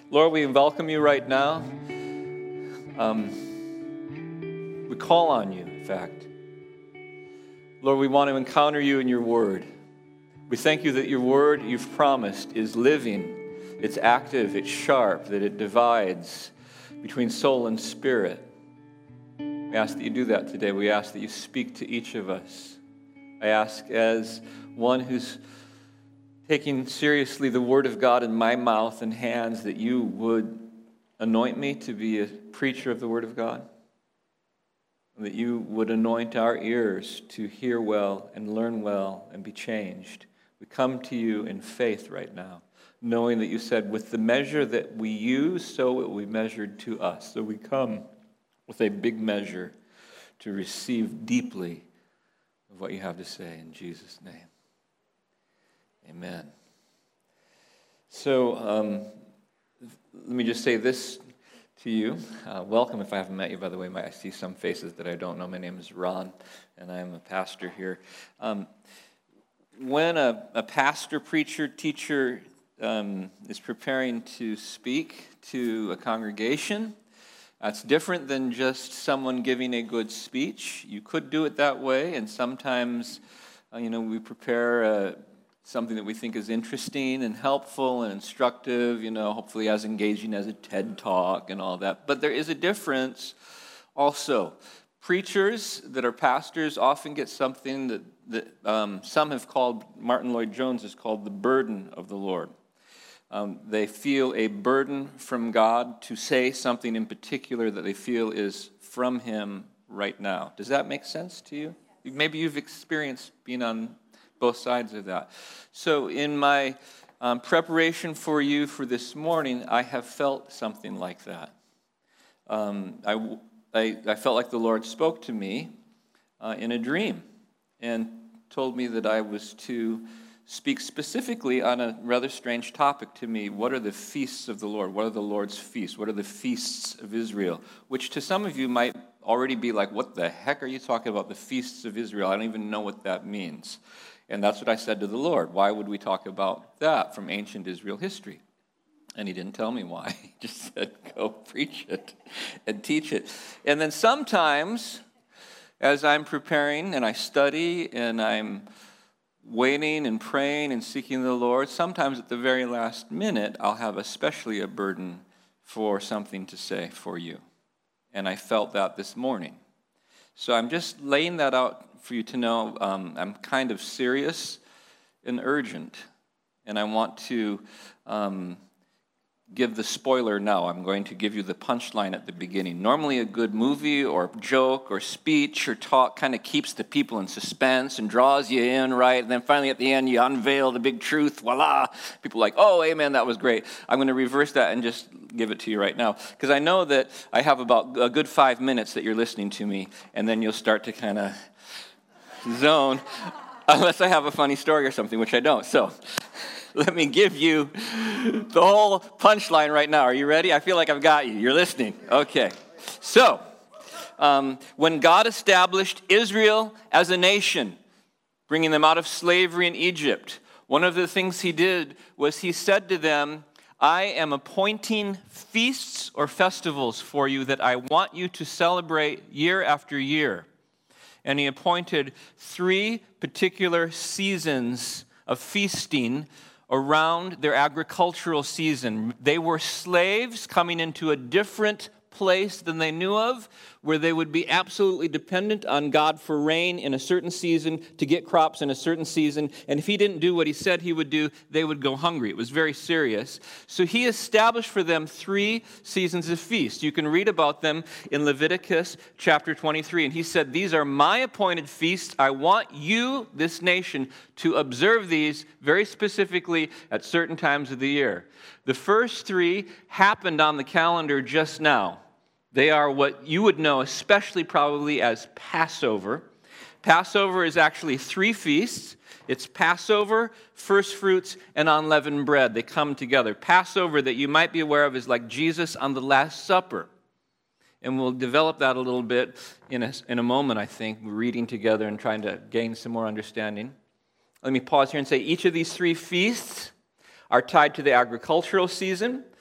Lord, we welcome you right now. We call on you, in fact. Lord, we want to encounter you in your word. We thank you that your word you've promised is living, it's active, it's sharp, that it divides between soul and spirit. We ask that you do that today. We ask that you speak to each of us. I ask as one who's taking seriously the word of God in my mouth and hands that you would anoint me to be a preacher of the word of God, and that you would anoint our ears to hear well and learn well and be changed. We come to you in faith right now, knowing that you said, with the measure that we use, so it will be measured to us. So we come with a big measure to receive deeply of what you have to say in Jesus' name. Amen. So let me just say this to you. Welcome if I haven't met you, by the way. I see some faces that I don't know. My name is Ron, and I am a pastor here. When a pastor, preacher, teacher is preparing to speak to a congregation, that's different than just someone giving a good speech. You could do it that way, and sometimes, we prepare something that we think is interesting and helpful and instructive, hopefully as engaging as a TED Talk and all that. But there is a difference also. Preachers that are pastors often get something that some have called, Martin Lloyd-Jones has called the burden of the Lord. They feel a burden from God to say something in particular that they feel is from him right now. Does that make sense to you? Maybe you've experienced being on both sides of that. So in my preparation for you for this morning, I have felt something like that. I felt like the Lord spoke to me in a dream and told me that I was to speak specifically on a rather strange topic to me. What are the feasts of the Lord? What are the Lord's feasts? What are the feasts of Israel? Which to some of you might already be like, what the heck are you talking about, the feasts of Israel? I don't even know what that means. And that's what I said to the Lord. Why would we talk about that from ancient Israel history? And he didn't tell me why. He just said, go preach it and teach it. And then sometimes, as I'm preparing and I study and I'm waiting and praying and seeking the Lord, sometimes at the very last minute, I'll have especially a burden for something to say for you. And I felt that this morning. So I'm just laying that out for you to know. I'm kind of serious and urgent, and I want to give the spoiler now. I'm going to give you the punchline at the beginning. Normally a good movie or joke or speech or talk kind of keeps the people in suspense and draws you in, right? And then finally at the end you unveil the big truth, voila! People are like, oh, amen, that was great. I'm going to reverse that and just give it to you right now, because I know that I have about a good 5 minutes that you're listening to me, and then you'll start to kind of zone, unless I have a funny story or something, which I don't. So let me give you the whole punchline right now. Are you ready? I feel like I've got you. You're listening. Okay. So, when God established Israel as a nation, bringing them out of slavery in Egypt, one of the things he did was he said to them, I am appointing feasts or festivals for you that I want you to celebrate year after year. And he appointed 3 particular seasons of feasting around their agricultural season. They were slaves coming into a different place than they knew of, where they would be absolutely dependent on God for rain in a certain season to get crops in a certain season. And if he didn't do what he said he would do, they would go hungry. It was very serious. So he established for them 3 seasons of feast. You can read about them in Leviticus chapter 23. And he said, these are my appointed feasts. I want you, this nation, to observe these very specifically at certain times of the year. The first 3 happened on the calendar just now. They are what you would know, especially probably as Passover. Passover is actually 3 feasts. It's Passover, first fruits, and unleavened bread. They come together. Passover, that you might be aware of, is like Jesus on the Last Supper. And we'll develop that a little bit in a moment, I think. We're reading together and trying to gain some more understanding. Let me pause here and say each of these 3 feasts are tied to the agricultural season.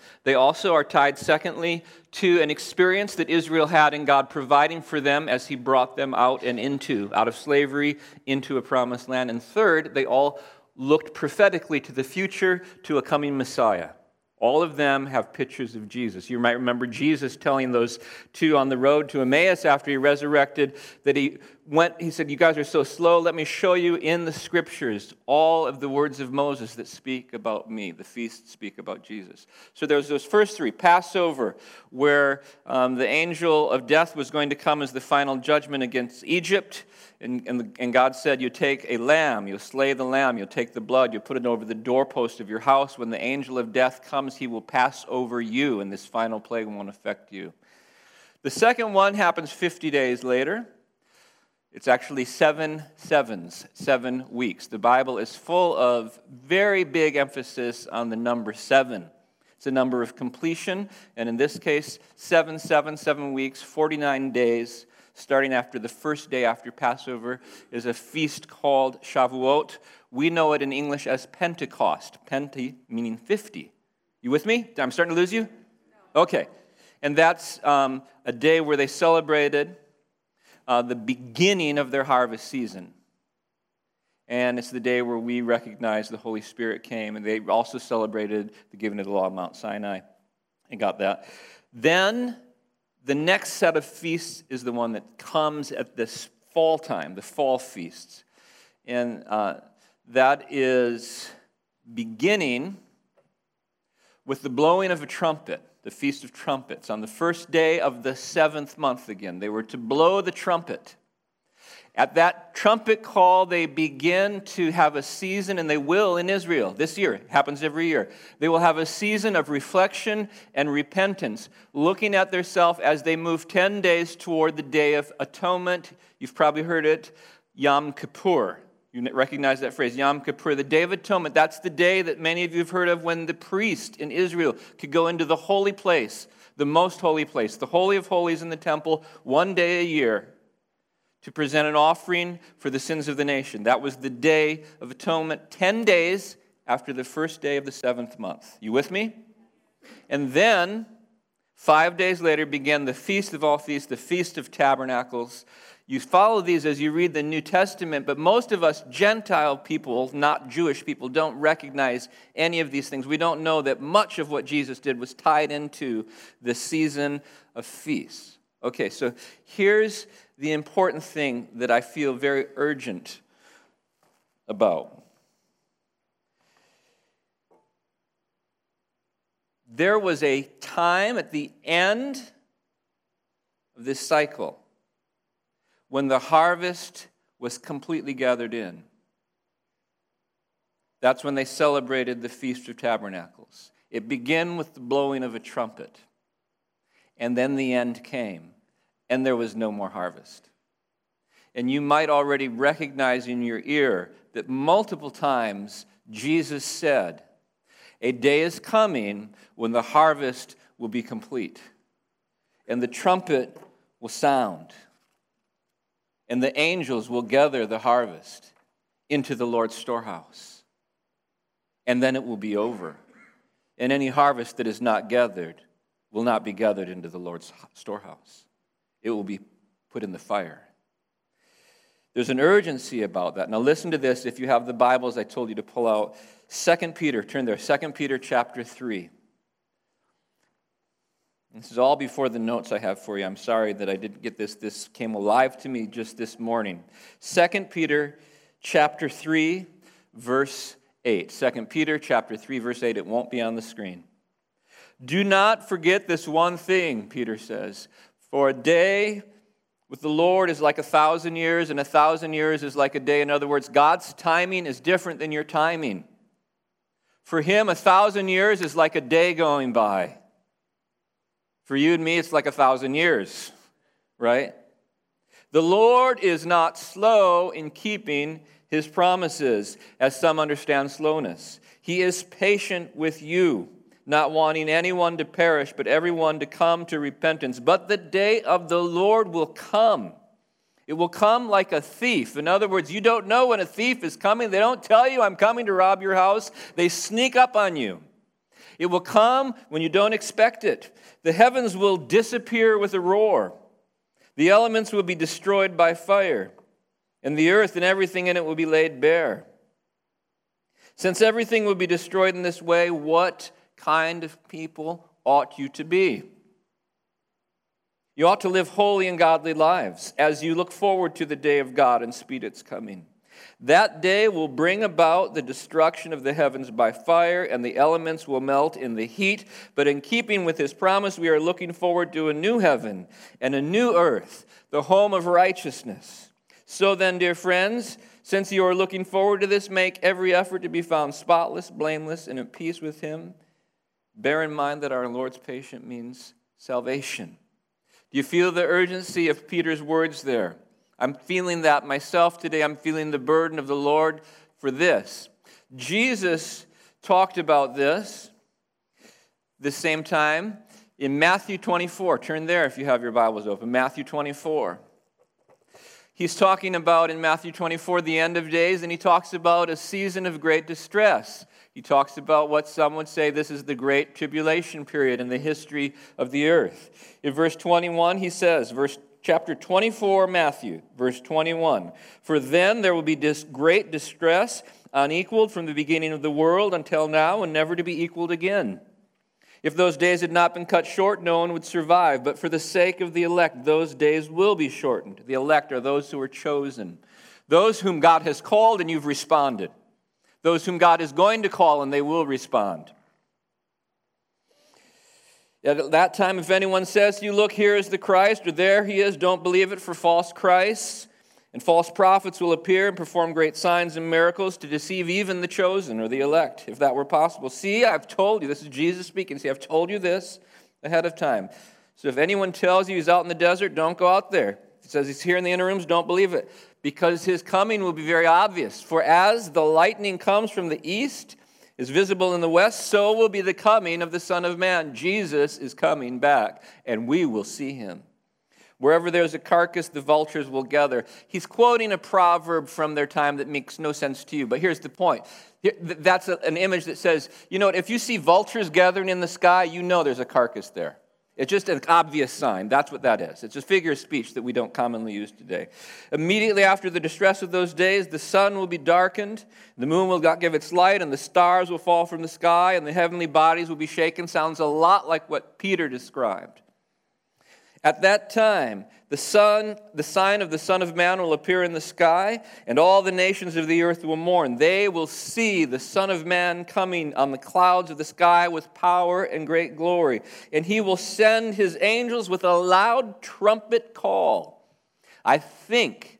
They also are tied, secondly, to an experience that Israel had in God providing for them as he brought them out of slavery into a promised land. And third, they all looked prophetically to the future, to a coming Messiah. All of them have pictures of Jesus. You might remember Jesus telling those two on the road to Emmaus after he resurrected that he said, "You guys are so slow, let me show you in the scriptures all of the words of Moses that speak about me." The feasts speak about Jesus. So there's those first three. Passover, where the angel of death was going to come as the final judgment against Egypt. And God said, you take a lamb, you slay the lamb, you take the blood, you put it over the doorpost of your house. When the angel of death comes, he will pass over you, and this final plague won't affect you. The second one happens 50 days later. It's actually 7 sevens, 7 weeks. The Bible is full of very big emphasis on the number 7. It's a number of completion, and in this case, 7 weeks, 49 days. Starting after the first day after Passover is a feast called Shavuot. We know it in English as Pentecost. Penti meaning 50. You with me? I'm starting to lose you? No. Okay. And that's a day where they celebrated the beginning of their harvest season. And it's the day where we recognize the Holy Spirit came. And they also celebrated the giving of the law of Mount Sinai. I got that. Then the next set of feasts is the one that comes at this fall time, the fall feasts. And that is beginning with the blowing of a trumpet, the Feast of Trumpets, on the first day of the 7th month again. They were to blow the trumpet. At that trumpet call, they begin to have a season, and they will in Israel this year. It happens every year. They will have a season of reflection and repentance, looking at themselves as they move 10 days toward the Day of Atonement. You've probably heard it, Yom Kippur. You recognize that phrase, Yom Kippur, the Day of Atonement. That's the day that many of you have heard of when the priest in Israel could go into the holy place, the most holy place, the Holy of Holies in the temple, one day a year, to present an offering for the sins of the nation. That was the Day of Atonement, 10 days after the first day of the 7th month. You with me? And then, 5 days later, began the Feast of All Feasts, the Feast of Tabernacles. You follow these as you read the New Testament, but most of us Gentile people, not Jewish people, don't recognize any of these things. We don't know that much of what Jesus did was tied into the season of feasts. Okay, so here's the important thing that I feel very urgent about. There was a time at the end of this cycle when the harvest was completely gathered in. That's when they celebrated the Feast of Tabernacles. It began with the blowing of a trumpet, and then the end came. And there was no more harvest. And you might already recognize in your ear that multiple times Jesus said, a day is coming when the harvest will be complete, and the trumpet will sound, and the angels will gather the harvest into the Lord's storehouse. And then it will be over. And any harvest that is not gathered will not be gathered into the Lord's storehouse. It will be put in the fire. There's an urgency about that. Now listen to this. If you have the Bibles, I told you to pull out 2 Peter. Turn there, 2 Peter chapter 3. This is all before the notes I have for you. I'm sorry that I didn't get this. This came alive to me just this morning. 2 Peter chapter 3, verse 8. 2 Peter chapter 3, verse 8. It won't be on the screen. Do not forget this one thing, Peter says. For a day with the Lord is like 1,000 years, and 1,000 years is like a day. In other words, God's timing is different than your timing. For him, 1,000 years is like a day going by. For you and me, it's like 1,000 years, right? The Lord is not slow in keeping his promises, as some understand slowness. He is patient with you, not wanting anyone to perish, but everyone to come to repentance. But the day of the Lord will come. It will come like a thief. In other words, you don't know when a thief is coming. They don't tell you, I'm coming to rob your house. They sneak up on you. It will come when you don't expect it. The heavens will disappear with a roar. The elements will be destroyed by fire, and the earth and everything in it will be laid bare. Since everything will be destroyed in this way, what kind of people ought you to be? You ought to live holy and godly lives as you look forward to the day of God and speed its coming. That day will bring about the destruction of the heavens by fire, and the elements will melt in the heat. But in keeping with his promise, we are looking forward to a new heaven and a new earth, the home of righteousness. So then, dear friends, since you are looking forward to this, make every effort to be found spotless, blameless, and at peace with him. Bear in mind that our Lord's patient means salvation. Do you feel the urgency of Peter's words there? I'm feeling that myself today. I'm feeling the burden of the Lord for this. Jesus talked about this the same time in Matthew 24. Turn there if you have your Bibles open. Matthew 24. He's talking about in Matthew 24 the end of days, and he talks about a season of great distress. He talks about what some would say this is the great tribulation period in the history of the earth. In verse 21, he says, chapter 24, Matthew, verse 21, "For then there will be this great distress, unequaled from the beginning of the world until now, and never to be equaled again. If those days had not been cut short, no one would survive. But for the sake of the elect, those days will be shortened." The elect are those who are chosen, those whom God has called and you've responded, those whom God is going to call and they will respond. At that time, if anyone says to you, "Look, here is the Christ," or "There he is," don't believe it, for false Christs and false prophets will appear and perform great signs and miracles to deceive even the chosen or the elect, if that were possible. "See, I've told you," this is Jesus speaking, "see, I've told you this ahead of time. So if anyone tells you he's out in the desert, don't go out there. If he says he's here in the inner rooms, don't believe it, because his coming will be very obvious. For as the lightning comes from the east, is visible in the west, so will be the coming of the Son of Man." Jesus is coming back, and we will see him. "Wherever there's a carcass, the vultures will gather." He's quoting a proverb from their time that makes no sense to you, but here's the point. That's an image that says, you know what, if you see vultures gathering in the sky, you know there's a carcass there. It's just an obvious sign. That's what that is. It's a figure of speech that we don't commonly use today. "Immediately after the distress of those days, the sun will be darkened, the moon will not give its light, and the stars will fall from the sky, and the heavenly bodies will be shaken." Sounds a lot like what Peter described. "At that time, the sign of the Son of Man will appear in the sky, and all the nations of the earth will mourn. They will see the Son of Man coming on the clouds of the sky with power and great glory. And he will send his angels with a loud trumpet call." I think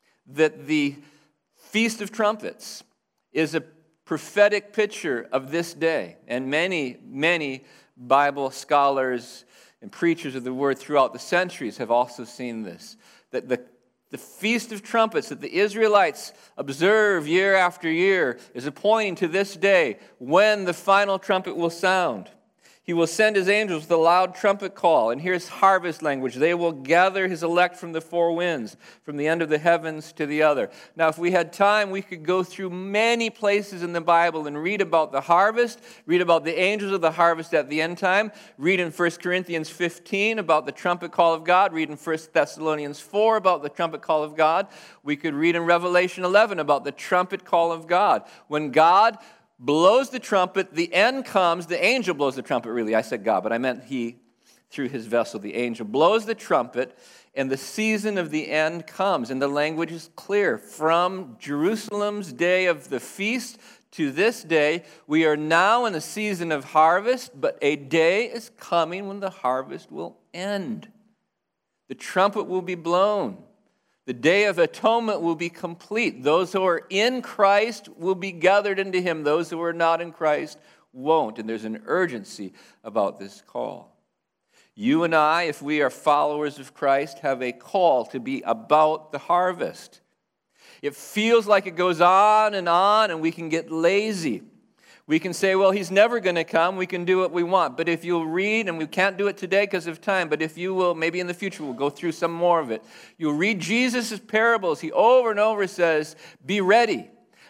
that the Feast of Trumpets is a prophetic picture of this day. And many, many Bible scholars and preachers of the word throughout the centuries have also seen this. That the Feast of Trumpets that the Israelites observe year after year is pointing to this day when the final trumpet will sound. He will send his angels with a loud trumpet call. And here's harvest language. They will gather his elect from the four winds, from the end of the heavens to the other. Now, if we had time, we could go through many places in the Bible and read about the harvest, read about the angels of the harvest at the end time, read in 1 Corinthians 15 about the trumpet call of God, read in 1 Thessalonians 4 about the trumpet call of God. We could read in Revelation 11 about the trumpet call of God. When God blows the trumpet, the end comes, the angel blows the trumpet, really. I said God, but I meant he, through his vessel, the angel, blows the trumpet, and the season of the end comes. And the language is clear. From Jerusalem's day of the feast to this day, we are now in a season of harvest, but a day is coming when the harvest will end. The trumpet will be blown. The day of atonement will be complete. Those who are in Christ will be gathered into him. Those who are not in Christ won't. And there's an urgency about this call. You and I, if we are followers of Christ, have a call to be about the harvest. It feels like it goes on, and we can get lazy. We can say, well, he's never going to come. We can do what we want. But if you'll read, and we can't do it today because of time, but if you will, maybe in the future we'll go through some more of it. You'll read Jesus' parables. He over and over says, be ready.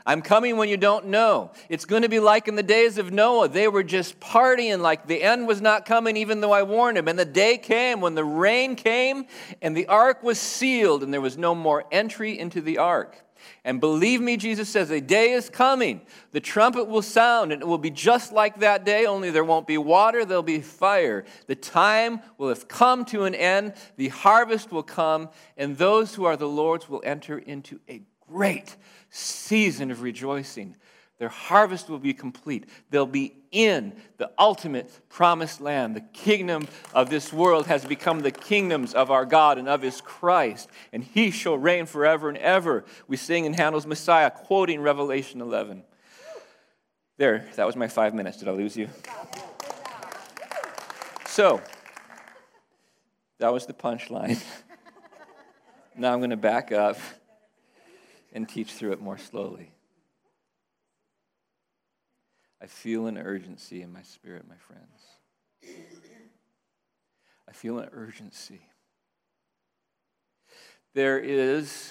I'm coming when you don't know. It's going to be like in the days of Noah. They were just partying like the end was not coming, even though I warned them. And the day came when the rain came and the ark was sealed and there was no more entry into the ark. And believe me, Jesus says, a day is coming. The trumpet will sound, and it will be just like that day, only there won't be water, there'll be fire. The time will have come to an end, the harvest will come, and those who are the Lord's will enter into a great season of rejoicing. Their harvest will be complete. They'll be in the ultimate promised land. The kingdom of this world has become the kingdoms of our God and of his Christ, and he shall reign forever and ever. We sing in Handel's Messiah, quoting Revelation 11. There, that was my 5 minutes. Did I lose you? So, that was the punchline. Now I'm going to back up and teach through it more slowly. I feel an urgency in my spirit, my friends. I feel an urgency. There's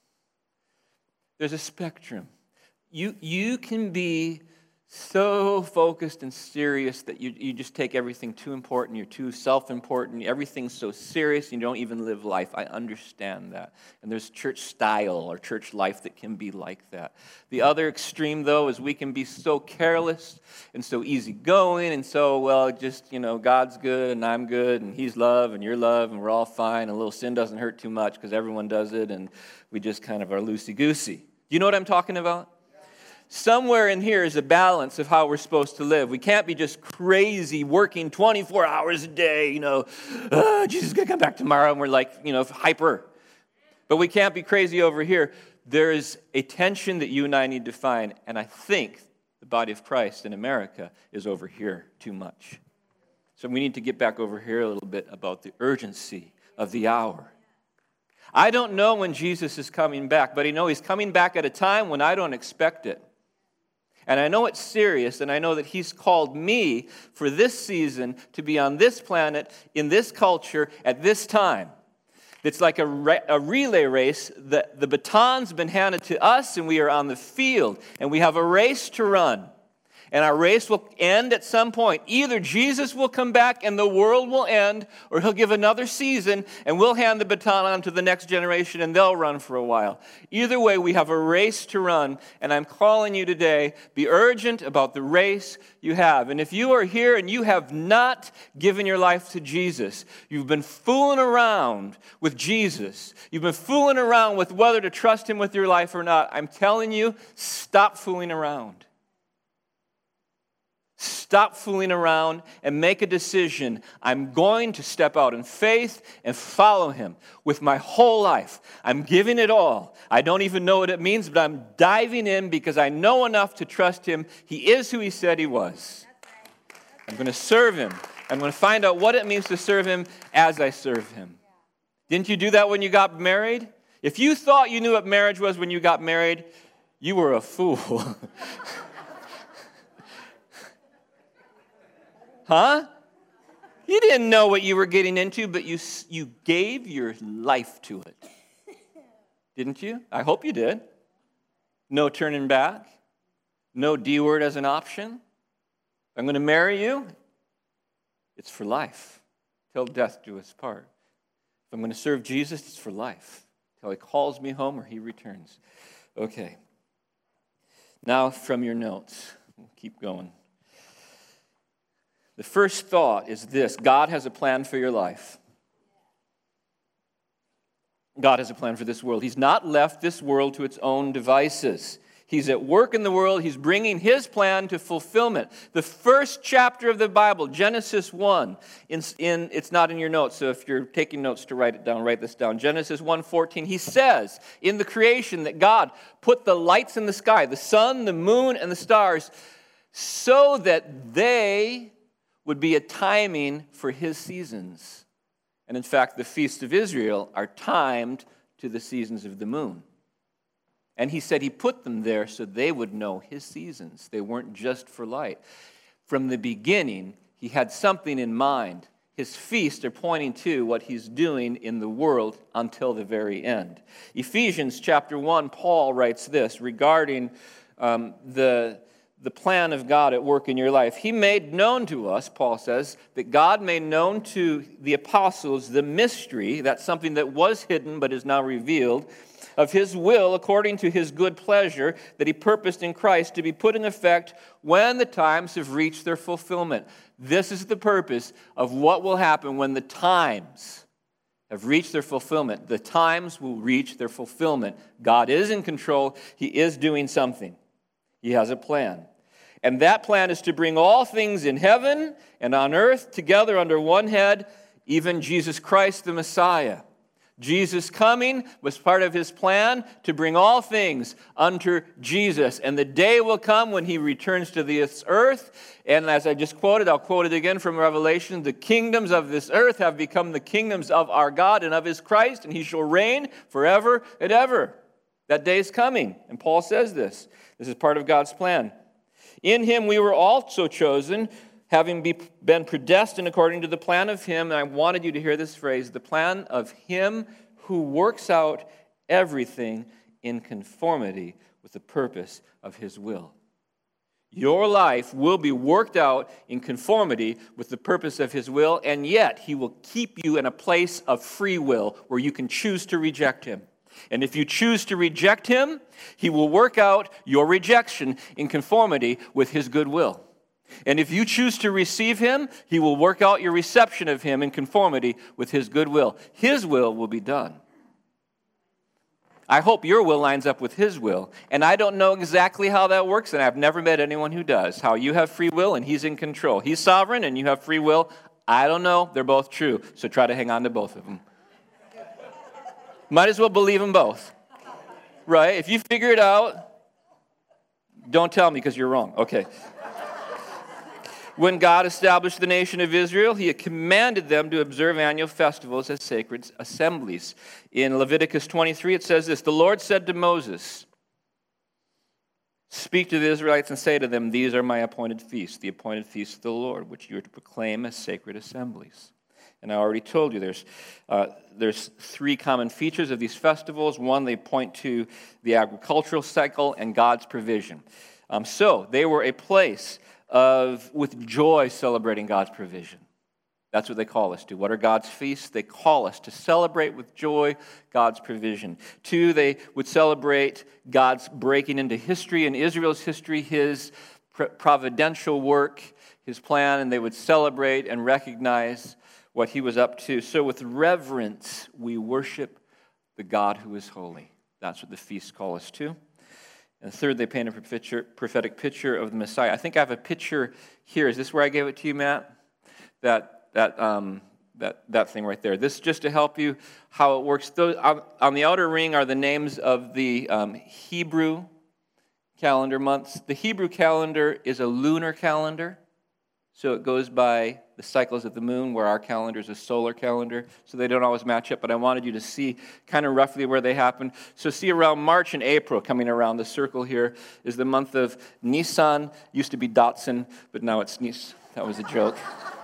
a spectrum. You can be so focused and serious that you just take everything too important. You're too self-important. Everything's so serious. You don't even live life. I understand that. And there's church style or church life that can be like that. The other extreme, though, is we can be so careless and so easygoing and so, well, just, God's good and I'm good and he's love and you're love and we're all fine and a little sin doesn't hurt too much because everyone does it and we just kind of are loosey-goosey. Do you know what I'm talking about? Somewhere in here is a balance of how we're supposed to live. We can't be just crazy working 24 hours a day, Jesus is going to come back tomorrow, and we're like, hyper. But we can't be crazy over here. There is a tension that you and I need to find, and I think the body of Christ in America is over here too much. So we need to get back over here a little bit about the urgency of the hour. I don't know when Jesus is coming back, but I know he's coming back at a time when I don't expect it. And I know it's serious, and I know that he's called me for this season to be on this planet, in this culture, at this time. It's like a relay race. The baton's been handed to us, and we are on the field, and we have a race to run. And our race will end at some point. Either Jesus will come back and the world will end, or he'll give another season and we'll hand the baton on to the next generation and they'll run for a while. Either way, we have a race to run. And I'm calling you today, be urgent about the race you have. And if you are here and you have not given your life to Jesus, you've been fooling around with Jesus, you've been fooling around with whether to trust him with your life or not, I'm telling you, stop fooling around. Stop fooling around and make a decision. I'm going to step out in faith and follow him with my whole life. I'm giving it all. I don't even know what it means, but I'm diving in because I know enough to trust him. He is who he said he was. I'm going to serve him. I'm going to find out what it means to serve him as I serve him. Didn't you do that when you got married? If you thought you knew what marriage was when you got married, you were a fool. Huh? You didn't know what you were getting into, but you gave your life to it. Didn't you? I hope you did. No turning back. No D word as an option. If I'm going to marry you, it's for life. Till death do us part. If I'm going to serve Jesus, it's for life. Till he calls me home or he returns. Okay. Now from your notes. We'll keep going. The first thought is this: God has a plan for your life. God has a plan for this world. He's not left this world to its own devices. He's at work in the world. He's bringing his plan to fulfillment. The first chapter of the Bible, Genesis 1, it's not in your notes, so if you're taking notes to write it down, write this down. Genesis 1:14, he says in the creation that God put the lights in the sky, the sun, the moon, and the stars, so that they would be a timing for his seasons. And in fact, the feasts of Israel are timed to the seasons of the moon. And he said he put them there so they would know his seasons. They weren't just for light. From the beginning, he had something in mind. His feasts are pointing to what he's doing in the world until the very end. Ephesians chapter 1, Paul writes this regarding the plan of God at work in your life. He made known to us, Paul says, that God made known to the apostles the mystery, that's something that was hidden but is now revealed, of his will according to his good pleasure that he purposed in Christ to be put in effect when the times have reached their fulfillment. This is the purpose of what will happen when the times have reached their fulfillment. The times will reach their fulfillment. God is in control. He is doing something. He has a plan. And that plan is to bring all things in heaven and on earth together under one head, even Jesus Christ the Messiah. Jesus coming was part of his plan to bring all things under Jesus. And the day will come when he returns to this earth. And as I just quoted, I'll quote it again from Revelation, the kingdoms of this earth have become the kingdoms of our God and of his Christ, and he shall reign forever and ever. That day is coming. And Paul says this. This is part of God's plan. In him we were also chosen, having been predestined according to the plan of him, and I wanted you to hear this phrase, the plan of him who works out everything in conformity with the purpose of his will. Your life will be worked out in conformity with the purpose of his will, and yet he will keep you in a place of free will where you can choose to reject him. And if you choose to reject him, he will work out your rejection in conformity with his good will. And if you choose to receive him, he will work out your reception of him in conformity with his good will. His will be done. I hope your will lines up with his will. And I don't know exactly how that works, and I've never met anyone who does. How you have free will and he's in control. He's sovereign and you have free will. I don't know. They're both true. So try to hang on to both of them. Might as well believe them both. Right? If you figure it out, don't tell me because you're wrong. Okay. When God established the nation of Israel, he had commanded them to observe annual festivals as sacred assemblies. In Leviticus 23, it says this, the Lord said to Moses, speak to the Israelites and say to them, these are my appointed feasts, the appointed feasts of the Lord, which you are to proclaim as sacred assemblies. And I already told you there's three common features of these festivals. One, they point to the agricultural cycle and God's provision. So they were a place with joy celebrating God's provision. That's what they call us to. What are God's feasts? They call us to celebrate with joy God's provision. Two, they would celebrate God's breaking into history, in Israel's history, his providential work, his plan, and they would celebrate and recognize what he was up to. So with reverence, we worship the God who is holy. That's what the feasts call us to. And third, they paint a prophetic picture of the Messiah. I think I have a picture here. Is this where I gave it to you, Matt? That thing right there. This is just to help you how it works. On the outer ring are the names of the Hebrew calendar months. The Hebrew calendar is a lunar calendar. So it goes by the cycles of the moon, where our calendar is a solar calendar, so they don't always match up, but I wanted you to see kind of roughly where they happen. So see around March and April, coming around the circle here, is the month of Nisan. Used to be Datsun, but now it's Nis. That was a joke.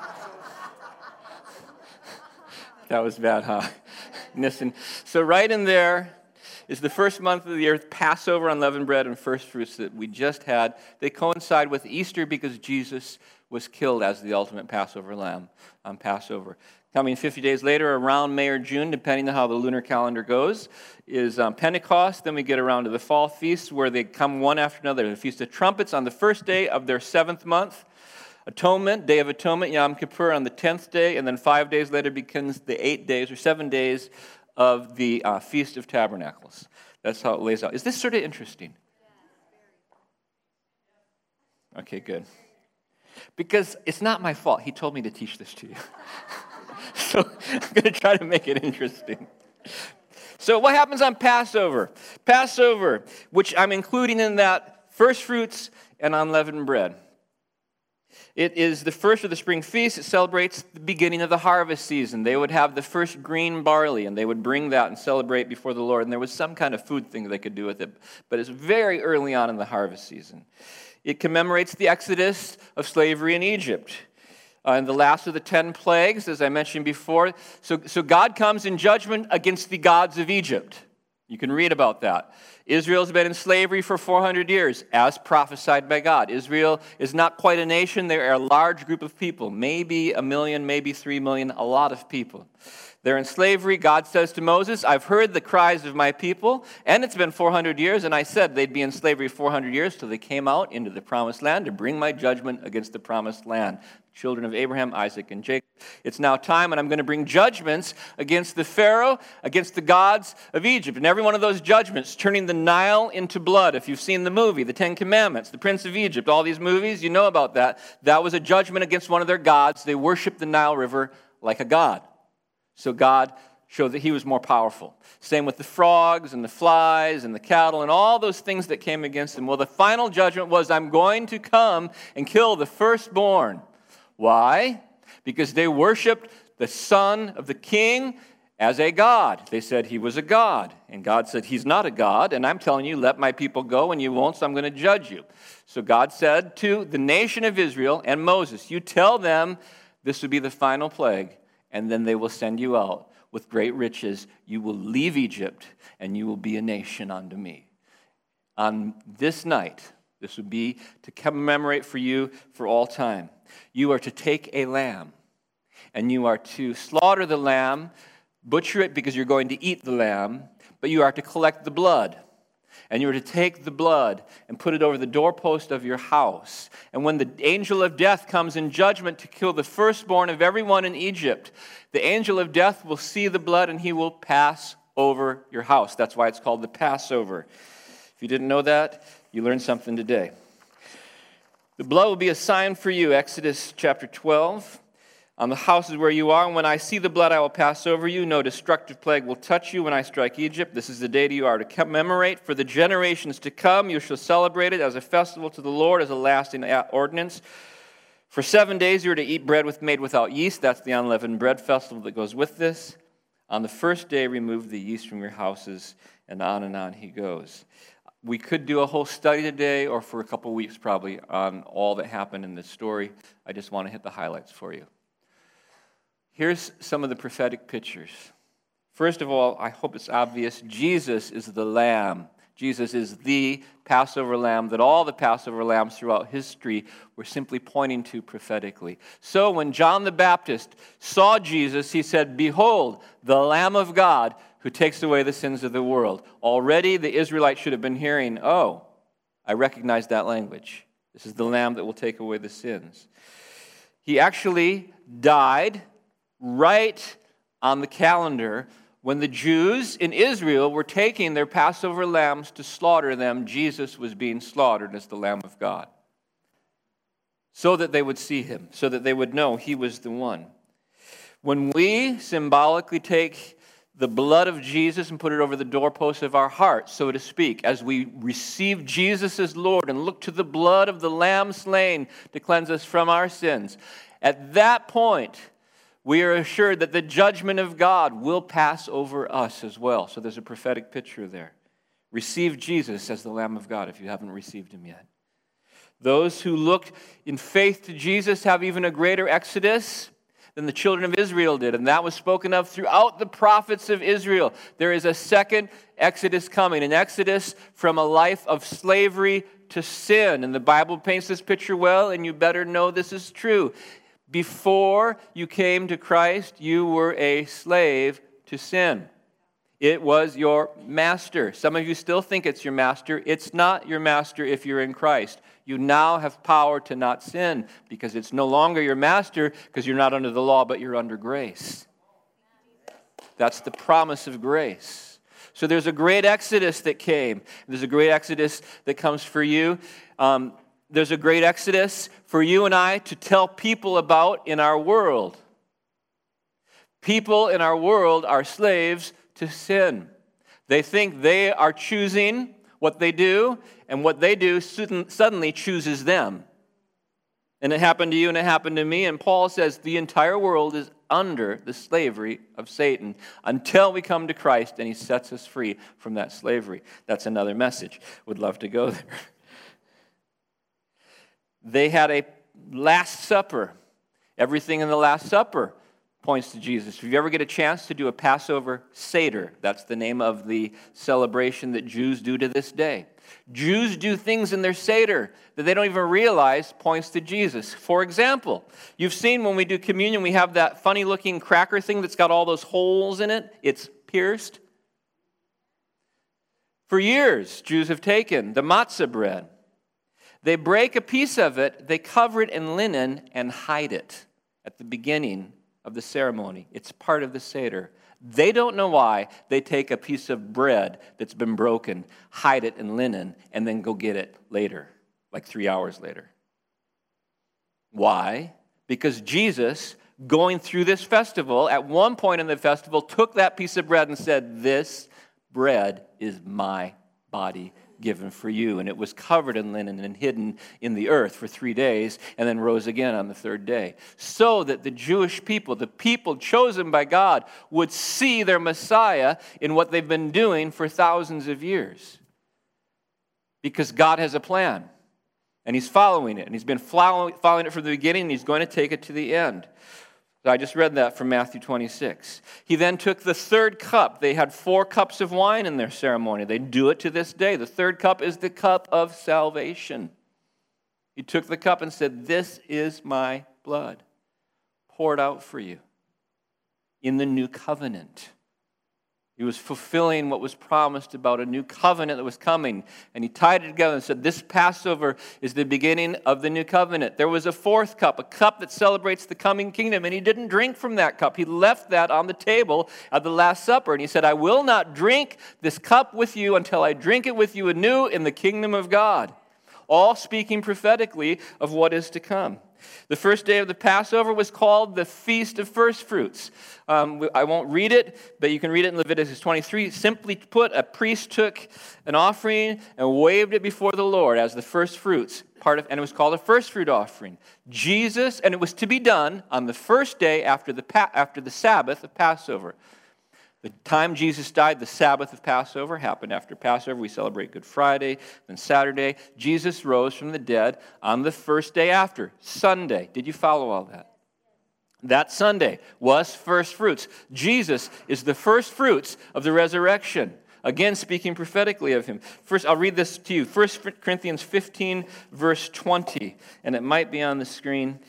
That was bad, huh? Nisan. So right in there is the first month of the year, Passover, unleavened bread, and first fruits that we just had. They coincide with Easter because Jesus was killed as the ultimate Passover lamb on Passover. Coming 50 days later, around May or June, depending on how the lunar calendar goes, is Pentecost. Then we get around to the fall feasts where they come one after another. The Feast of Trumpets on the first day of their 7th month. Atonement, Day of Atonement, Yom Kippur on the 10th day. And then 5 days later begins the 8 days or 7 days of the Feast of Tabernacles. That's how it lays out. Is this sort of interesting? Okay, good. Because it's not my fault. He told me to teach this to you. So I'm going to try to make it interesting. So what happens on Passover? Passover, which I'm including in that first fruits and unleavened bread. It is the first of the spring feast. It celebrates the beginning of the harvest season. They would have the first green barley, and they would bring that and celebrate before the Lord. And there was some kind of food thing they could do with it. But it's very early on in the harvest season. It commemorates the exodus of slavery in Egypt. And the last of the 10 plagues, as I mentioned before. So God comes in judgment against the gods of Egypt. You can read about that. Israel's been in slavery for 400 years, as prophesied by God. Israel is not quite a nation. They are a large group of people, maybe 1 million, maybe 3 million, a lot of people. They're in slavery. God says to Moses, I've heard the cries of my people, and it's been 400 years, and I said they'd be in slavery 400 years till they came out into the promised land to bring my judgment against the promised land. Children of Abraham, Isaac, and Jacob. It's now time, and I'm going to bring judgments against the Pharaoh, against the gods of Egypt. And every one of those judgments, turning the Nile into blood. If you've seen the movie, The Ten Commandments, The Prince of Egypt, all these movies, you know about that. That was a judgment against one of their gods. They worshiped the Nile River like a god. So God showed that he was more powerful. Same with the frogs and the flies and the cattle and all those things that came against him. Well, the final judgment was, I'm going to come and kill the firstborn. Why? Because they worshiped the son of the king as a god. They said he was a god. And God said, he's not a god. And I'm telling you, let my people go, and you won't, so I'm going to judge you. So God said to the nation of Israel and Moses, you tell them this would be the final plague, and then they will send you out with great riches. You will leave Egypt, and you will be a nation unto me. On this night, this would be to commemorate for you for all time. You are to take a lamb, and you are to slaughter the lamb, butcher it because you're going to eat the lamb, but you are to collect the blood. And you are to take the blood and put it over the doorpost of your house. And when the angel of death comes in judgment to kill the firstborn of everyone in Egypt, the angel of death will see the blood and he will pass over your house. That's why it's called the Passover. If you didn't know that, you learned something today. The blood will be a sign for you, Exodus chapter 12. On the houses where you are, and when I see the blood, I will pass over you. No destructive plague will touch you when I strike Egypt. This is the day you are to commemorate. For the generations to come, you shall celebrate it as a festival to the Lord, as a lasting ordinance. For 7 days you are to eat bread made without yeast. That's the unleavened bread festival that goes with this. On the first day, remove the yeast from your houses, and on he goes. We could do a whole study today, or for a couple weeks probably, on all that happened in this story. I just want to hit the highlights for you. Here's some of the prophetic pictures. First of all, I hope it's obvious, Jesus is the Lamb. Jesus is the Passover Lamb that all the Passover lambs throughout history were simply pointing to prophetically. So when John the Baptist saw Jesus, he said, behold, the Lamb of God who takes away the sins of the world. Already the Israelites should have been hearing, oh, I recognize that language. This is the Lamb that will take away the sins. He actually died right on the calendar when the Jews in Israel were taking their Passover lambs to slaughter them. Jesus was being slaughtered as the Lamb of God, so that they would see him, so that they would know he was the one. When we symbolically take the blood of Jesus and put it over the doorposts of our hearts, so to speak, as we receive Jesus as Lord and look to the blood of the Lamb slain to cleanse us from our sins, at that point, we are assured that the judgment of God will pass over us as well. So there's a prophetic picture there. Receive Jesus as the Lamb of God if you haven't received him yet. Those who looked in faith to Jesus have even a greater exodus than the children of Israel did, and that was spoken of throughout the prophets of Israel. There is a second exodus coming, an exodus from a life of slavery to sin. And the Bible paints this picture well, and you better know this is true. Before you came to Christ, you were a slave to sin. It was your master. Some of you still think it's your master. It's not your master if you're in Christ. You now have power to not sin because it's no longer your master because you're not under the law, but you're under grace. That's the promise of grace. So there's a great exodus that came. There's a great exodus that comes for you. There's a great exodus for you and I to tell people about in our world. People in our world are slaves to sin. They think they are choosing what they do, and what they do suddenly chooses them. And it happened to you and it happened to me, and Paul says the entire world is under the slavery of Satan until we come to Christ and he sets us free from that slavery. That's another message. Would love to go there. They had a Last Supper. Everything in the Last Supper points to Jesus. If you ever get a chance to do a Passover Seder, that's the name of the celebration that Jews do to this day. Jews do things in their Seder that they don't even realize points to Jesus. For example, you've seen when we do communion, we have that funny-looking cracker thing that's got all those holes in it. It's pierced. For years, Jews have taken the matzah bread. They break a piece of it, they cover it in linen, and hide it at the beginning of the ceremony. It's part of the Seder. They don't know why. They take a piece of bread that's been broken, hide it in linen, and then go get it later, like 3 hours later. Why? Because Jesus, going through this festival, at one point in the festival, took that piece of bread and said, "This bread is my body given for you." And it was covered in linen and hidden in the earth for 3 days, and then rose again on the third day. So that the Jewish people, the people chosen by God, would see their Messiah in what they've been doing for thousands of years. Because God has a plan, and He's following it. And He's been following it from the beginning, and He's going to take it to the end. I just read that from Matthew 26. He then took the third cup. They had 4 cups of wine in their ceremony. They do it to this day. The third cup is the cup of salvation. He took the cup and said, "This is my blood, poured out for you in the new covenant." He was fulfilling what was promised about a new covenant that was coming. And he tied it together and said, this Passover is the beginning of the new covenant. There was a 4th cup, a cup that celebrates the coming kingdom. And he didn't drink from that cup. He left that on the table at the Last Supper. And he said, "I will not drink this cup with you until I drink it with you anew in the kingdom of God." All speaking prophetically of what is to come. The first day of the Passover was called the Feast of First Fruits. I won't read it, but you can read it in Leviticus 23. Simply put, a priest took an offering and waved it before the Lord as the first fruits, and it was called a first fruit offering. Jesus, and it was to be done on the first day after the Sabbath of Passover. The time Jesus died, the Sabbath of Passover, happened after Passover. We celebrate Good Friday, then Saturday. Jesus rose from the dead on the first day after, Sunday. Did you follow all that? That Sunday was first fruits. Jesus is the first fruits of the resurrection. Again, speaking prophetically of Him. First, I'll read this to you. 1 Corinthians 15, verse 20. And it might be on the screen.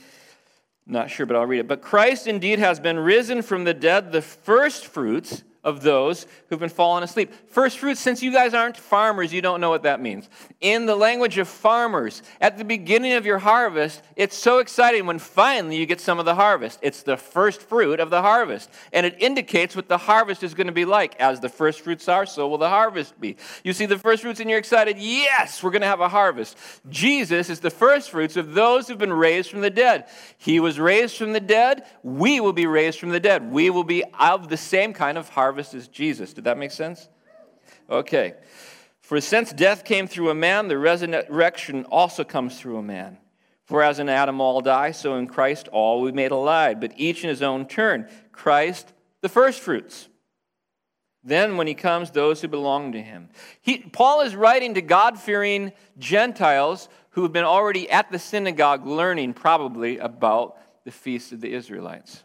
Not sure, but I'll read it. "But Christ indeed has been risen from the dead, the first fruits of those who've been fallen asleep." First fruits, since you guys aren't farmers, you don't know what that means. In the language of farmers, at the beginning of your harvest, it's so exciting when finally you get some of the harvest. It's the first fruit of the harvest. And it indicates what the harvest is going to be like. As the first fruits are, so will the harvest be. You see the first fruits and you're excited, yes, we're going to have a harvest. Jesus is the first fruits of those who've been raised from the dead. He was raised from the dead. We will be raised from the dead. We will be of the same kind of harvest as Jesus. Did that make sense? Okay. "For since death came through a man, the resurrection also comes through a man. For as in Adam all die, so in Christ all will be made alive, but each in his own turn. Christ the first fruits. Then when He comes, those who belong to Him." Paul is writing to God-fearing Gentiles who have been already at the synagogue learning probably about the feast of the Israelites.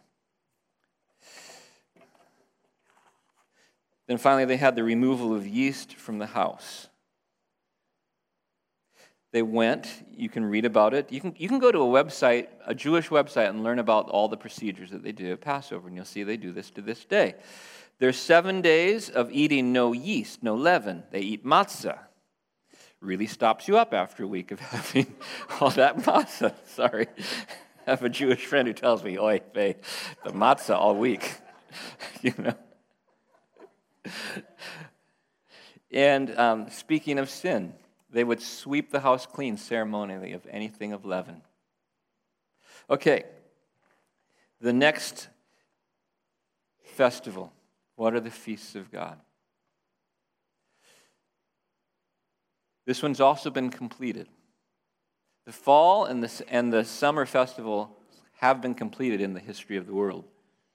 Then finally, they had the removal of yeast from the house. They went, you can read about it. You can go to a website, a Jewish website, and learn about all the procedures that they do at Passover, and you'll see they do this to this day. There's 7 days of eating no yeast, no leaven. They eat matzah. Really stops you up after a week of having all that matzah. Sorry. I have a Jewish friend who tells me, "Oi, the matzah all week." You know. And speaking of sin, they would sweep the house clean ceremonially of anything of leaven. Okay, the next festival. What are the feasts of God? This one's also been completed. The fall and the summer festival have been completed in the history of the world.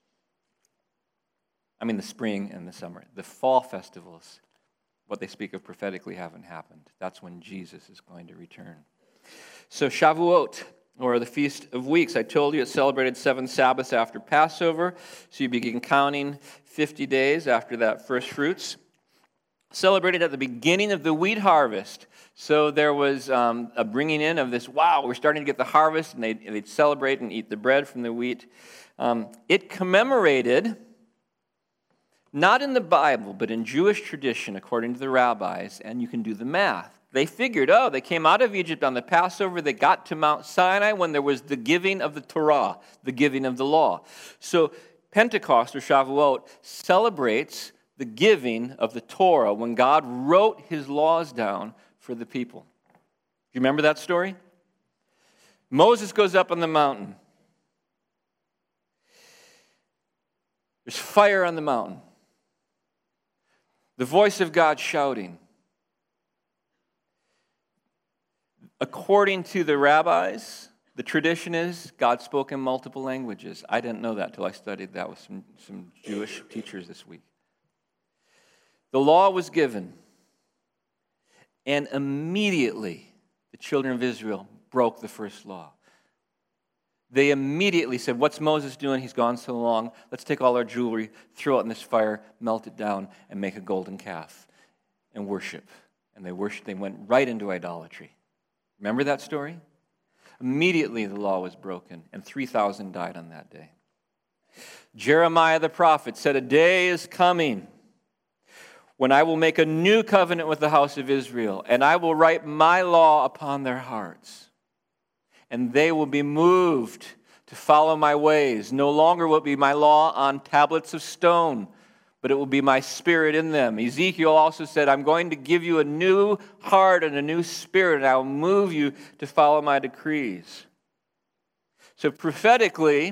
I mean the spring and the summer. The fall festivals, what they speak of prophetically, haven't happened. That's when Jesus is going to return. So Shavuot or the Feast of Weeks. I told you it celebrated 7 Sabbaths after Passover, so you begin counting 50 days after that first fruits. Celebrated at the beginning of the wheat harvest. So there was a bringing in of this, wow, we're starting to get the harvest, and they'd celebrate and eat the bread from the wheat. It commemorated, not in the Bible, but in Jewish tradition, according to the rabbis, and you can do the math. They figured, they came out of Egypt on the Passover, they got to Mount Sinai when there was the giving of the Torah, the giving of the law. So Pentecost, or Shavuot, celebrates the giving of the Torah when God wrote his laws down for the people. Do you remember that story? Moses goes up on the mountain. There's fire on the mountain. The voice of God shouting. According to the rabbis, the tradition is God spoke in multiple languages. I didn't know that till I studied that with some Jewish teachers this week. The law was given, and immediately the children of Israel broke the first law. They immediately said, what's Moses doing? He's gone so long. Let's take all our jewelry, throw it in this fire, melt it down, and make a golden calf and worship. And they worshiped. They went right into idolatry. Remember that story? Immediately the law was broken, and 3,000 died on that day. Jeremiah the prophet said, a day is coming when I will make a new covenant with the house of Israel, and I will write my law upon their hearts. And they will be moved to follow my ways. No longer will it be my law on tablets of stone, but it will be my spirit in them. Ezekiel also said, I'm going to give you a new heart and a new spirit, and I will move you to follow my decrees. So prophetically,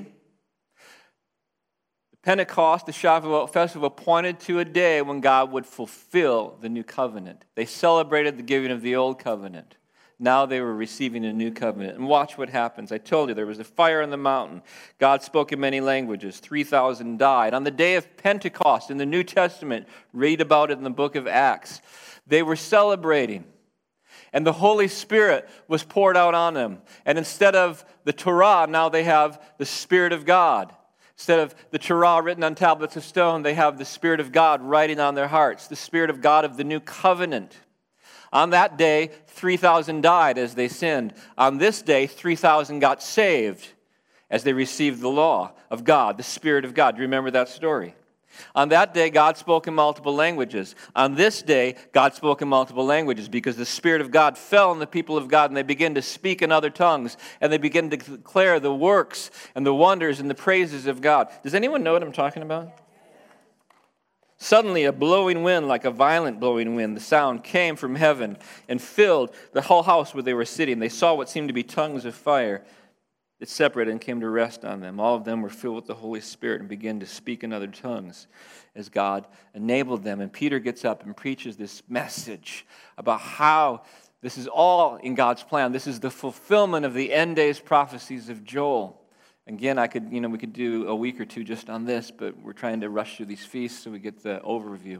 Pentecost, the Shavuot festival, pointed to a day when God would fulfill the new covenant. They celebrated the giving of the old covenant. Now they were receiving a new covenant. And watch what happens. I told you there was a fire on the mountain. God spoke in many languages. 3,000 died. On the day of Pentecost in the New Testament, read about it in the book of Acts, they were celebrating. And the Holy Spirit was poured out on them. And instead of the Torah, now they have the Spirit of God. Instead of the Torah written on tablets of stone, they have the Spirit of God writing on their hearts, the Spirit of God of the new covenant. On that day, 3,000 died as they sinned. On this day, 3,000 got saved as they received the law of God, the Spirit of God. Do you remember that story? On that day, God spoke in multiple languages. On this day, God spoke in multiple languages because the Spirit of God fell on the people of God, and they began to speak in other tongues, and they began to declare the works and the wonders and the praises of God. Does anyone know what I'm talking about? Suddenly, a blowing wind, like a violent blowing wind, the sound came from heaven and filled the whole house where they were sitting. They saw what seemed to be tongues of fire that separated and came to rest on them. All of them were filled with the Holy Spirit and began to speak in other tongues as God enabled them. And Peter gets up and preaches this message about how this is all in God's plan. This is the fulfillment of the end days prophecies of Joel. Again, we could do a week or two just on this, but we're trying to rush through these feasts so we get the overview.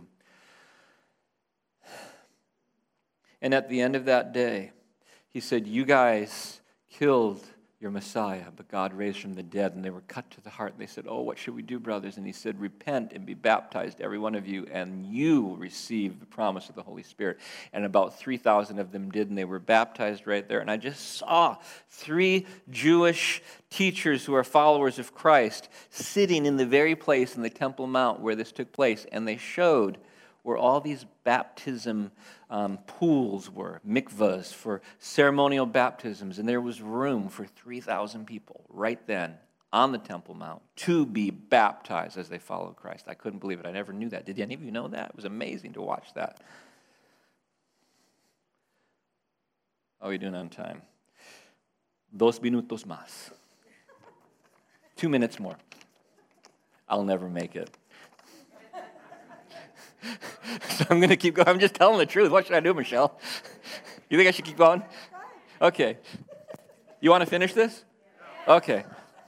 And at the end of that day, he said, you guys killed your Messiah, but God raised from the dead. And they were cut to the heart. And they said, what should we do, brothers? And he said, repent and be baptized, every one of you, and you will receive the promise of the Holy Spirit. And about 3,000 of them did, and they were baptized right there. And I just saw 3 Jewish teachers who are followers of Christ sitting in the very place in the Temple Mount where this took place, and they showed where all these baptism pools were, mikvahs for ceremonial baptisms, and there was room for 3,000 people right then on the Temple Mount to be baptized as they followed Christ. I couldn't believe it. I never knew that. Did any of you know that? It was amazing to watch that. How are we doing on time? 2 minutos más. 2 minutes more. I'll never make it. So I'm going to keep going. I'm just telling the truth. What should I do, Michelle? You think I should keep going? Okay. You want to finish this? Okay.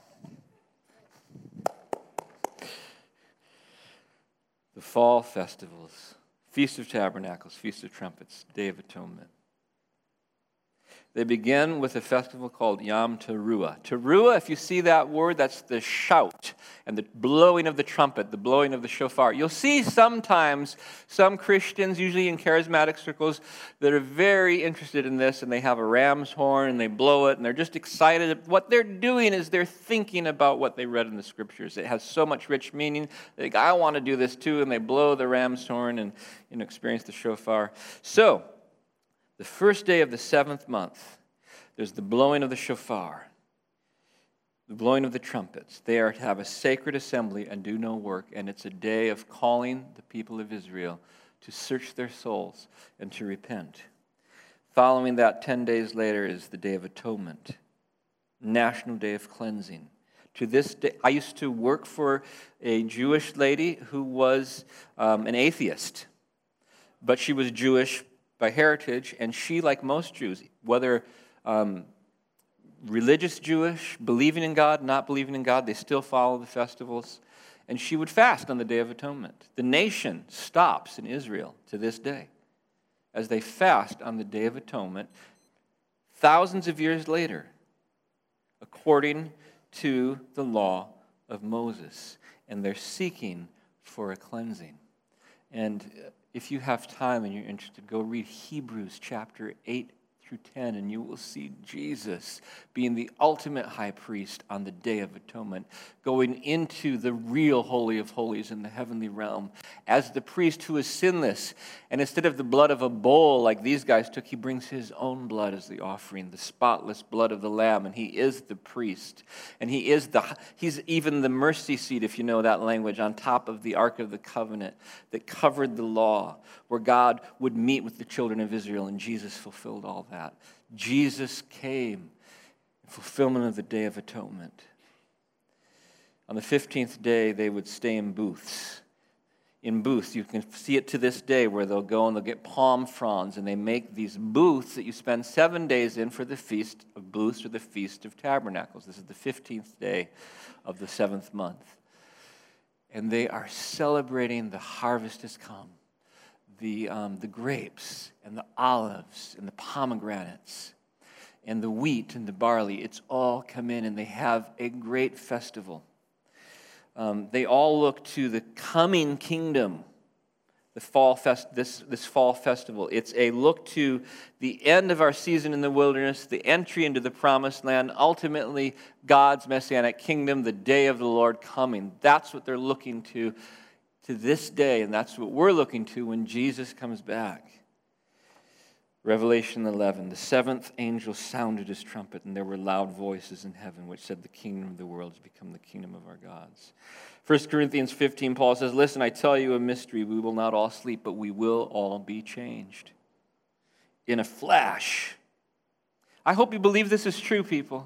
The fall festivals, Feast of Tabernacles, Feast of Trumpets, Day of Atonement. They begin with a festival called Yom Teruah. Teruah, if you see that word, that's the shout and the blowing of the trumpet, the blowing of the shofar. You'll see sometimes some Christians, usually in charismatic circles, that are very interested in this, and they have a ram's horn, and they blow it, and they're just excited. What they're doing is they're thinking about what they read in the Scriptures. It has so much rich meaning. They think, I want to do this too, and they blow the ram's horn and experience the shofar. So, the first day of the 7th month, there's the blowing of the shofar, the blowing of the trumpets. They are to have a sacred assembly and do no work, and it's a day of calling the people of Israel to search their souls and to repent. Following that, 10 days later, is the Day of Atonement, National Day of Cleansing. To this day, I used to work for a Jewish lady who was an atheist, but she was Jewish by heritage, and she, like most Jews, whether religious Jewish, believing in God, not believing in God, they still follow the festivals, and she would fast on the Day of Atonement. The nation stops in Israel to this day as they fast on the Day of Atonement thousands of years later, according to the law of Moses, and they're seeking for a cleansing. And if you have time and you're interested, go read Hebrews chapter 8 through 10, and you will see Jesus being the ultimate high priest on the Day of Atonement, going into the real Holy of Holies in the heavenly realm as the priest who is sinless. And instead of the blood of a bull like these guys took, he brings his own blood as the offering, the spotless blood of the Lamb, and he is the priest. And he's even the mercy seat, if you know that language, on top of the Ark of the Covenant that covered the law, where God would meet with the children of Israel, and Jesus fulfilled all that. Jesus came in fulfillment of the Day of Atonement. On the 15th day, they would stay in booths. In booths, you can see it to this day, where they'll go and they'll get palm fronds, and they make these booths that you spend 7 days in for the Feast of Booths, or the Feast of Tabernacles. This is the 15th day of the 7th month. And they are celebrating the harvest has come. The grapes and the olives and the pomegranates and the wheat and the barley, it's all come in, and they have a great festival. They all look to the coming kingdom, this fall festival. It's a look to the end of our season in the wilderness, the entry into the promised land, ultimately God's messianic kingdom, the day of the Lord coming. That's what they're looking to this day, and that's what we're looking to when Jesus comes back. Revelation 11, the 7th angel sounded his trumpet, and there were loud voices in heaven which said, the kingdom of the world has become the kingdom of our gods. 1 Corinthians 15, Paul says, listen, I tell you a mystery. We will not all sleep, but we will all be changed. In a flash. I hope you believe this is true, people.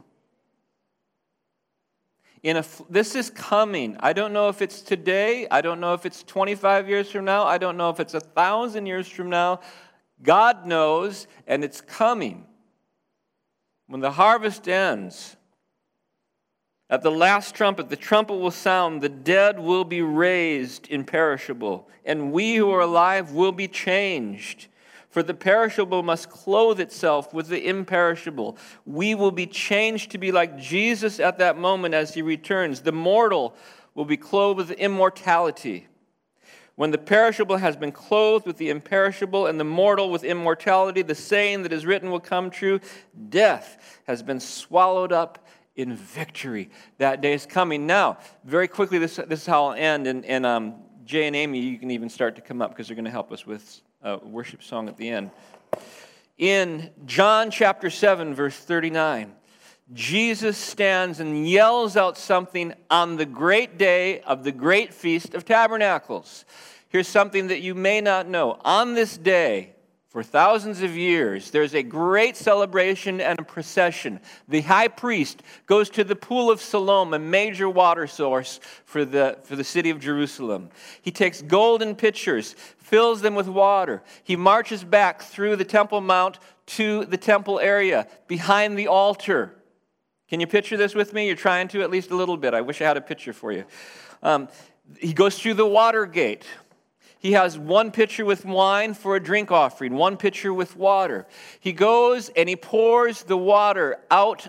This is coming. I don't know if it's today. I don't know if it's 25 years from now. I don't know if it's 1,000 years from now. God knows, and it's coming. When the harvest ends, at the last trumpet, the trumpet will sound, the dead will be raised imperishable, and we who are alive will be changed. For the perishable must clothe itself with the imperishable. We will be changed to be like Jesus at that moment as he returns. The mortal will be clothed with immortality. When the perishable has been clothed with the imperishable and the mortal with immortality, the saying that is written will come true. Death has been swallowed up in victory. That day is coming. Now, very quickly, this is how I'll end. And Jay and Amy, you can even start to come up because they're going to help us with a worship song at the end. In John chapter 7, verse 39, Jesus stands and yells out something on the great day of the great Feast of Tabernacles. Here's something that you may not know. On this day, for thousands of years, there's a great celebration and a procession. The high priest goes to the pool of Siloam, a major water source for the city of Jerusalem. He takes golden pitchers, fills them with water. He marches back through the Temple Mount to the temple area behind the altar. Can you picture this with me? You're trying to at least a little bit. I wish I had a picture for you. He goes through the water gate. He has one pitcher with wine for a drink offering, one pitcher with water. He goes and he pours the water out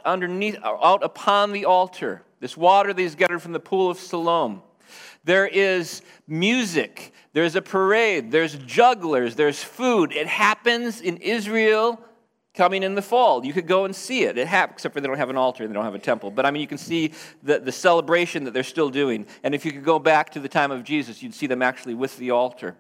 upon the altar. This water that he's gathered from the pool of Siloam. There is music. There's a parade. There's jugglers. There's food. It happens in Israel coming in the fall. You could go and see it. It happens, except for they don't have an altar and they don't have a temple. But I mean, you can see the celebration that they're still doing. And if you could go back to the time of Jesus, you'd see them actually with the altar.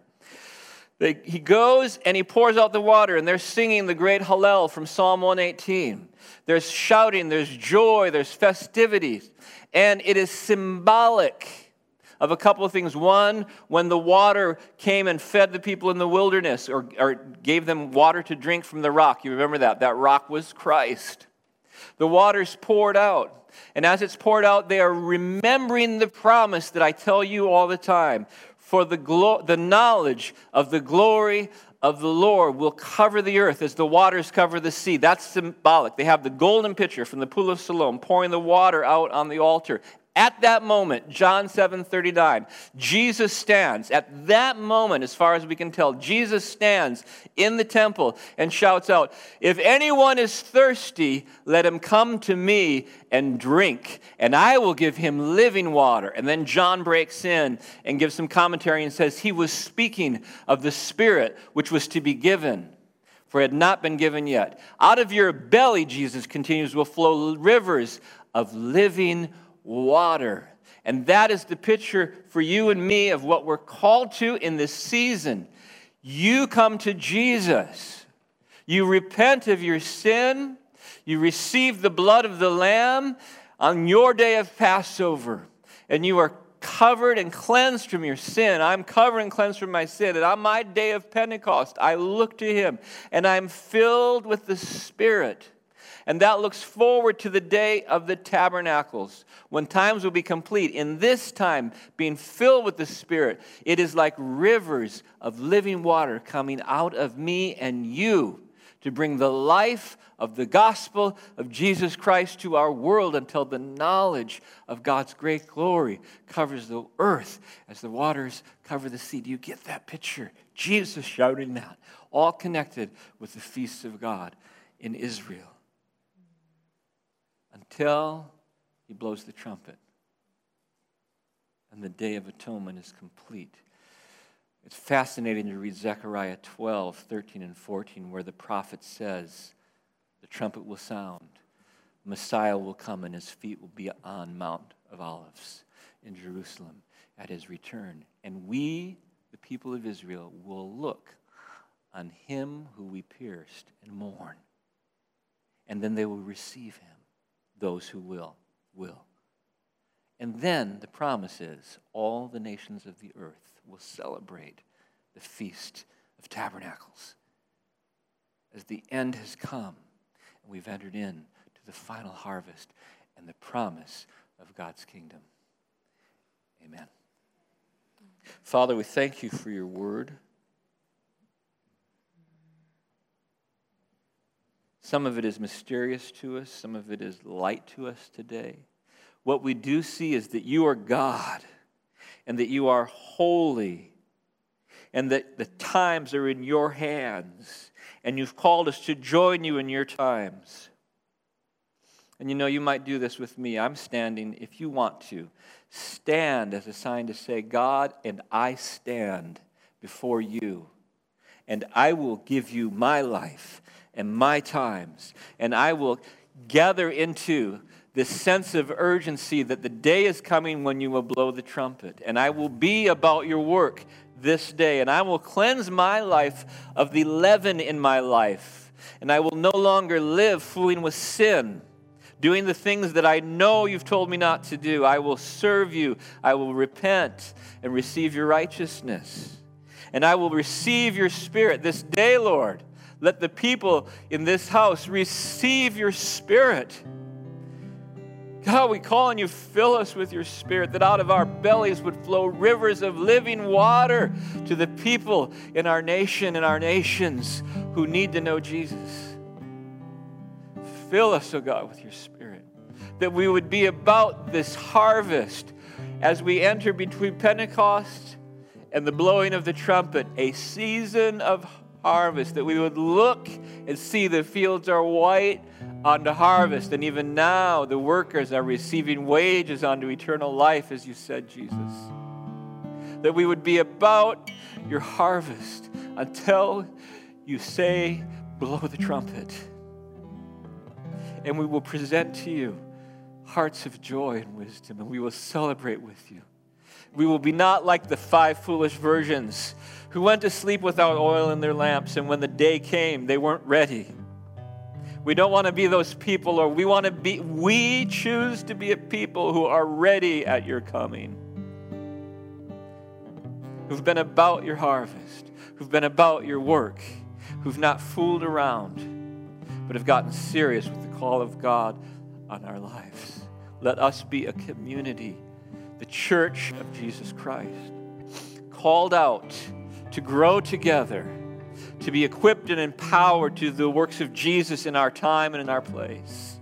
He goes and he pours out the water, and they're singing the great Hallel from Psalm 118. There's shouting, there's joy, there's festivities. And it is symbolic of a couple of things. One, when the water came and fed the people in the wilderness or gave them water to drink from the rock. You remember that? That rock was Christ. The water's poured out. And as it's poured out, they are remembering the promise that I tell you all the time. For the knowledge of the glory of the Lord will cover the earth as the waters cover the sea. That's symbolic. They have the golden pitcher from the pool of Siloam pouring the water out on the altar. At that moment, John 7:39, Jesus stands. At that moment, as far as we can tell, Jesus stands in the temple and shouts out, "If anyone is thirsty, let him come to me and drink, and I will give him living water." And then John breaks in and gives some commentary and says he was speaking of the Spirit which was to be given, for it had not been given yet. Out of your belly, Jesus continues, will flow rivers of living water. And that is the picture for you and me of what we're called to in this season. You come to Jesus. You repent of your sin. You receive the blood of the Lamb on your day of Passover. And you are covered and cleansed from your sin. I'm covered and cleansed from my sin. And on my day of Pentecost, I look to him and I'm filled with the Spirit. And that looks forward to the day of the tabernacles, when times will be complete. In this time, being filled with the Spirit, it is like rivers of living water coming out of me and you to bring the life of the gospel of Jesus Christ to our world until the knowledge of God's great glory covers the earth as the waters cover the sea. Do you get that picture? Jesus shouting that, all connected with the feasts of God in Israel. Until he blows the trumpet and the Day of Atonement is complete. It's fascinating to read Zechariah 12, 13, and 14, where the prophet says, the trumpet will sound, Messiah will come, and his feet will be on Mount of Olives in Jerusalem at his return. And we, the people of Israel, will look on him who we pierced and mourn. And then they will receive him. Those who will. And then the promise is all the nations of the earth will celebrate the Feast of Tabernacles. As the end has come, and we've entered in to the final harvest and the promise of God's kingdom. Amen. Father, we thank you for your word. Some of it is mysterious to us. Some of it is light to us today. What we do see is that you are God and that you are holy and that the times are in your hands and you've called us to join you in your times. And you know, you might do this with me. I'm standing, if you want to, stand as a sign to say, God, and I stand before you, and I will give you my life and my times, and I will gather into this sense of urgency that the day is coming when you will blow the trumpet, and I will be about your work this day, and I will cleanse my life of the leaven in my life, and I will no longer live fooling with sin, doing the things that I know you've told me not to do. I will serve you, I will repent and receive your righteousness, and I will receive your Spirit this day, Lord. Let the people in this house receive your Spirit. God, we call on you, fill us with your Spirit, that out of our bellies would flow rivers of living water to the people in our nation and our nations who need to know Jesus. Fill us, oh God, with your Spirit, that we would be about this harvest as we enter between Pentecost and the blowing of the trumpet, a season of harvest, that we would look and see the fields are white unto harvest, and even now the workers are receiving wages unto eternal life, as you said, Jesus. That we would be about your harvest until you say, blow the trumpet. And we will present to you hearts of joy and wisdom, and we will celebrate with you. We will be not like the 5 foolish virgins who went to sleep without oil in their lamps, and when the day came, they weren't ready. We don't want to be those people, or we choose to be a people who are ready at your coming, who've been about your harvest, who've been about your work, who've not fooled around, but have gotten serious with the call of God on our lives. Let us be a community, the church of Jesus Christ, called out to grow together, to be equipped and empowered to the works of Jesus in our time and in our place.